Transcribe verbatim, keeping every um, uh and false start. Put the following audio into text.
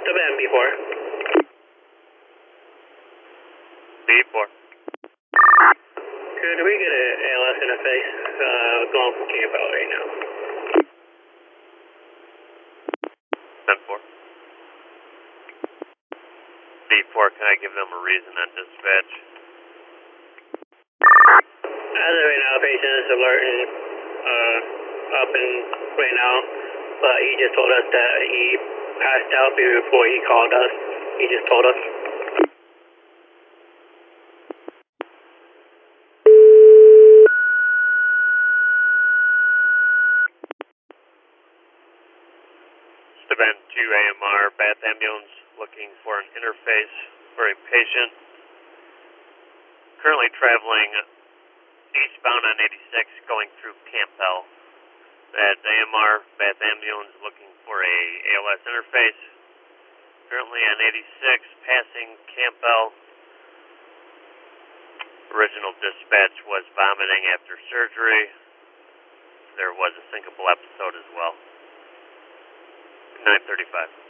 the band before. B four. Could we get a A L S interface uh, going from camp out right now? ten four. B four, can I give them a reason on dispatch? As of right now, patient is alert and uh, up and right now, but he just told us that he passed out before he called us. He just told us. Event two A M R, Bath Ambulance looking for an interface for a patient. Currently traveling eastbound on eighty-six going through Campbell. That's A M R, Bath Ambulance looking for a ALS interface. Currently on eighty-six passing Campbell. Original dispatch was vomiting after surgery. There was a syncopal episode as well. nine thirty-five.